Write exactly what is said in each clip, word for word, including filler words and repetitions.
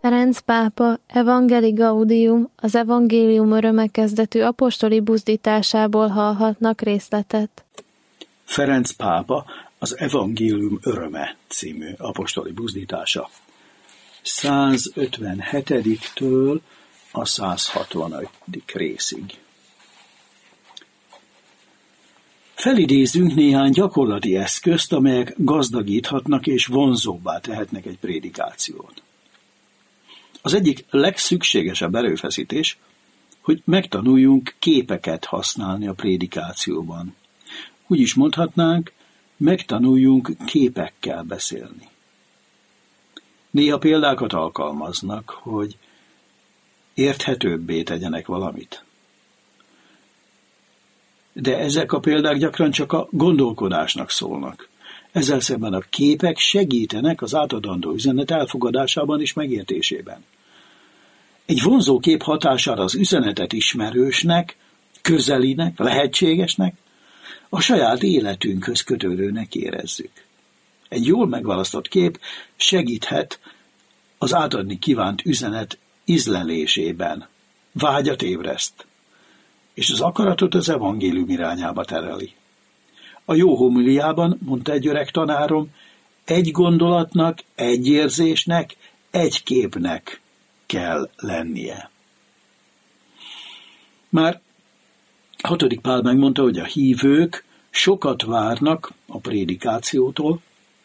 Ferenc pápa Evangelii Gaudium, az evangélium öröme kezdetű apostoli buzdításából hallhatnak részletet. Ferenc pápa az Evangélium öröme című apostoli buzdítása. százötvenhetedik-től a százhatvanötödik részig. Felidézünk néhány gyakorlati eszközt, amelyek gazdagíthatnak és vonzóbbá tehetnek egy prédikációt. Az egyik legszükségesebb erőfeszítés, hogy megtanuljunk képeket használni a prédikációban. Úgy is mondhatnánk, megtanuljunk képekkel beszélni. Néha példákat alkalmaznak, hogy érthetőbbé tegyenek valamit. De ezek a példák gyakran csak a gondolkodásnak szólnak. Ezzel szemben a képek segítenek az átadandó üzenet elfogadásában és megértésében. Egy vonzó kép hatására az üzenetet ismerősnek, közelinek, lehetségesnek, a saját életünkhöz kötődőnek érezzük. Egy jól megválasztott kép segíthet az átadni kívánt üzenet ízlelésében, vágyat ébreszt, és az akaratot az evangélium irányába tereli. A jó homiliában, mondta egy öreg tanárom, egy gondolatnak, egy érzésnek, egy képnek kell lennie. Már hatodik Pál megmondta, hogy a hívők sokat várnak a prédikációtól,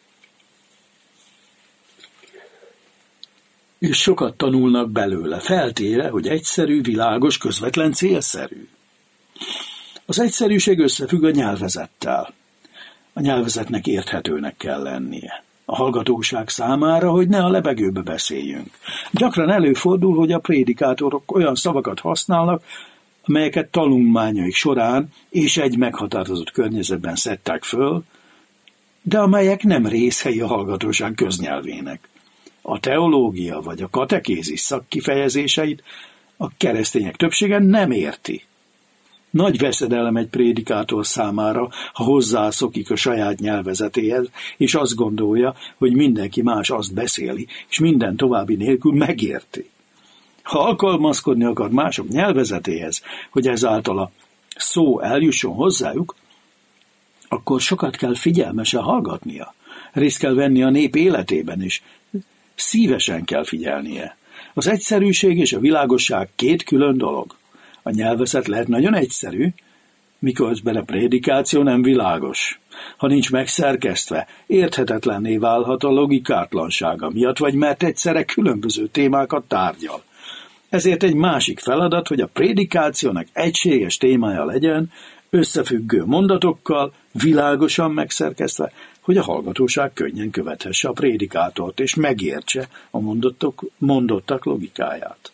és sokat tanulnak belőle, feltéve, hogy egyszerű, világos, közvetlen, célszerű. Az egyszerűség összefügg a nyelvezettel. A nyelvezetnek érthetőnek kell lennie. A hallgatóság számára, hogy ne a lebegőbe beszéljünk. Gyakran előfordul, hogy a prédikátorok olyan szavakat használnak, amelyeket tanulmányaik során és egy meghatározott környezetben szedtek föl, de amelyek nem részei a hallgatóság köznyelvének. A teológia vagy a katekézis szakkifejezéseit a keresztények többsége nem érti. Nagy veszedelem egy prédikátor számára, ha hozzászokik a saját nyelvezetéhez, és azt gondolja, hogy mindenki más azt beszéli, és minden további nélkül megérti. Ha alkalmazkodni akar mások nyelvezetéhez, hogy ezáltal a szó eljusson hozzájuk, akkor sokat kell figyelmesen hallgatnia. Részt kell venni a nép életében is. Szívesen kell figyelnie. Az egyszerűség és a világosság két külön dolog. A nyelvezet lehet nagyon egyszerű, miközben a prédikáció nem világos. Ha nincs megszerkesztve, érthetetlenné válhat a logikátlansága miatt, vagy mert egyszerre különböző témákat tárgyal. Ezért egy másik feladat, hogy a prédikációnak egységes témája legyen, összefüggő mondatokkal, világosan megszerkesztve, hogy a hallgatóság könnyen követhesse a prédikátort, és megértse a mondottak, mondottak logikáját.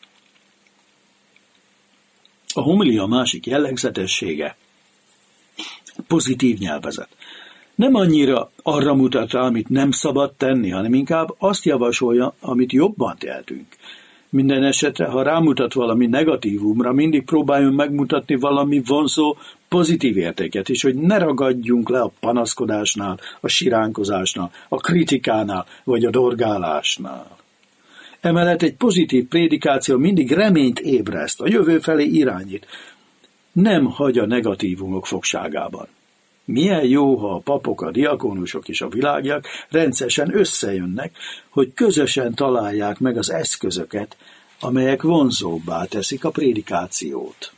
A homilia másik jellegzetessége pozitív nyelvezet. Nem annyira arra mutat rá, amit nem szabad tenni, hanem inkább azt javasolja, amit jobban tehetünk. Minden esetre, ha rámutat valami negatívumra, mindig próbáljon megmutatni valami vonzó, pozitív értéket is, hogy ne ragadjunk le a panaszkodásnál, a siránkozásnál, a kritikánál vagy a dorgálásnál. Emellett egy pozitív prédikáció mindig reményt ébreszt, a jövő felé irányít, nem hagy a negatívumok fogságában. Milyen jó, ha a papok, a diakónusok és a világiak rendszeresen összejönnek, hogy közösen találják meg az eszközöket, amelyek vonzóbbá teszik a prédikációt.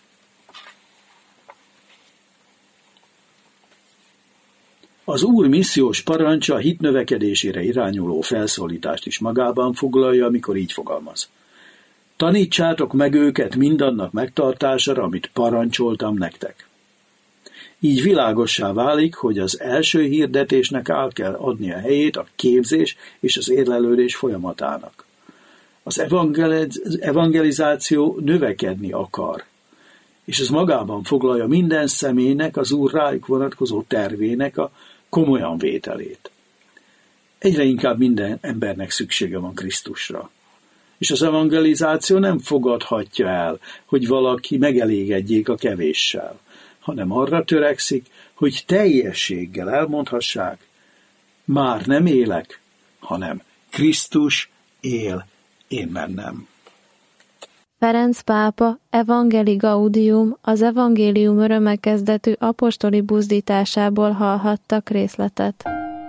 Az Úr missziós parancsa a hit növekedésére irányuló felszólítást is magában foglalja, amikor így fogalmaz. Tanítsátok meg őket mindannak megtartására, amit parancsoltam nektek. Így világossá válik, hogy az első hirdetésnek el kell adni a helyét a képzés és az érlelődés folyamatának. Az evangelizáció növekedni akar, és ez magában foglalja minden személynek az Úr rájuk vonatkozó tervének a komolyan vételét. Egyre inkább minden embernek szüksége van Krisztusra. És az evangelizáció nem fogadhatja el, hogy valaki megelégedjék a kevéssel, hanem arra törekszik, hogy teljességgel elmondhassák, már nem élek, hanem Krisztus él én bennem. Ferenc pápa Evangelii Gaudium, az evangélium öröme kezdetű apostoli buzdításából hallhattak részletet.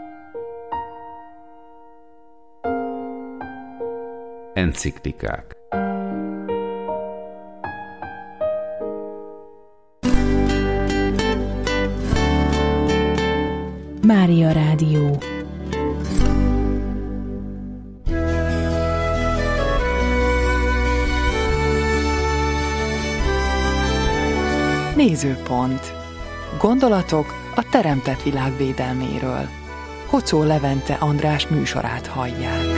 Enciklikák. Mária Rádió. Nézőpont. Gondolatok a teremtett világ védelméről. Hocó Levente András műsorát hallják.